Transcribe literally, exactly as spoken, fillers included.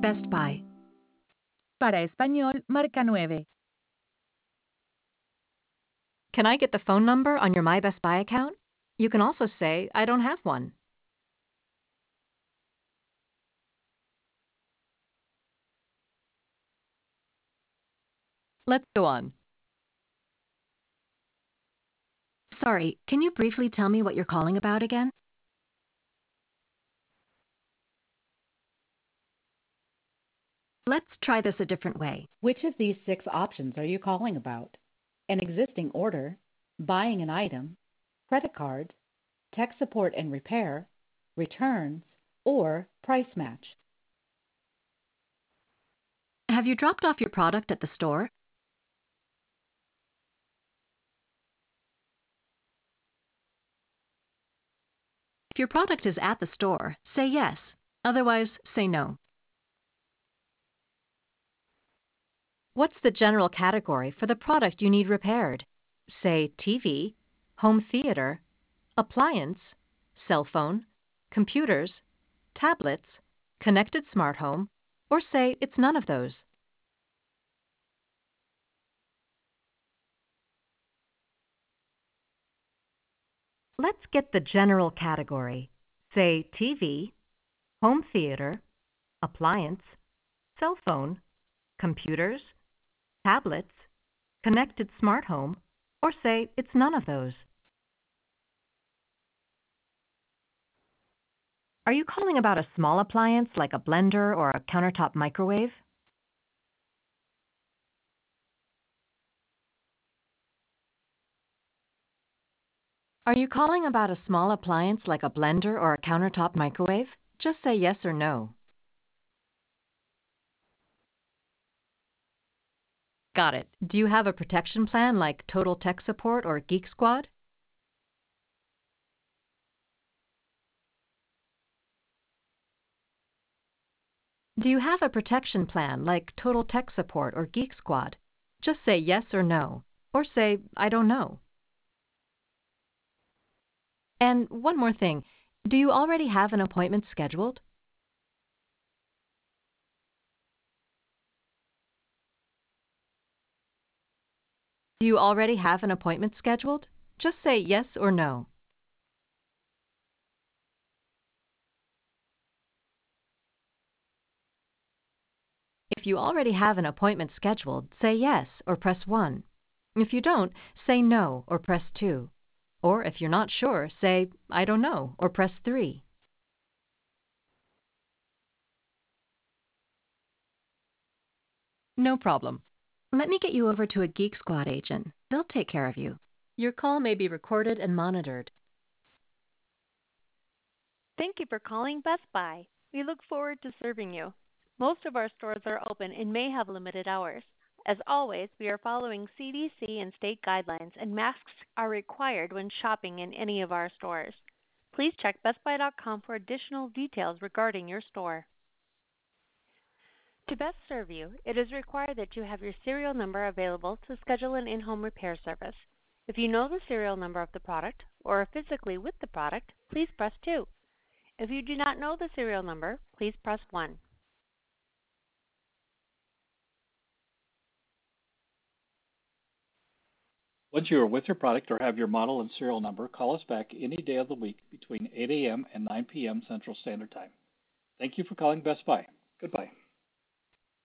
Best Buy. Para español, marca nueve. Can I get the phone number on your My Best Buy account? You can also say, I don't have one. Let's go on. Sorry, can you briefly tell me what you're calling about again? Let's try this a different way. Which of these six options are you calling about? An existing order, buying an item, credit card, tech support and repair, returns, or price match? Have you dropped off your product at the store? If your product is at the store, say yes. Otherwise, say no. What's the general category for the product you need repaired? Say T V, home theater, appliance, cell phone, computers, tablets, connected smart home, or say it's none of those. Let's get the general category. Say T V, home theater, appliance, cell phone, computers, tablets, connected smart home, or say it's none of those. Are you calling about a small appliance like a blender or a countertop microwave? Are you calling about a small appliance like a blender or a countertop microwave? Just say yes or no. Got it. Do you have a protection plan like Total Tech Support or Geek Squad? Do you have a protection plan like Total Tech Support or Geek Squad? Just say yes or no, or say, I don't know. And one more thing, do you already have an appointment scheduled? Do you already have an appointment scheduled? Just say yes or no. If you already have an appointment scheduled, say yes or press one. If you don't, say no or press two. Or if you're not sure, say, I don't know, or press three. No problem. Let me get you over to a Geek Squad agent. They'll take care of you. Your call may be recorded and monitored. Thank you for calling Best Buy. We look forward to serving you. Most of our stores are open and may have limited hours. As always, we are following C D C and state guidelines, and masks are required when shopping in any of our stores. Please check best buy dot com for additional details regarding your store. To best serve you, it is required that you have your serial number available to schedule an in-home repair service. If you know the serial number of the product or are physically with the product, please press two. If you do not know the serial number, please press one. Once you are with your product or have your model and serial number, call us back any day of the week between eight a m and nine p m Central Standard Time. Thank you for calling Best Buy. Goodbye.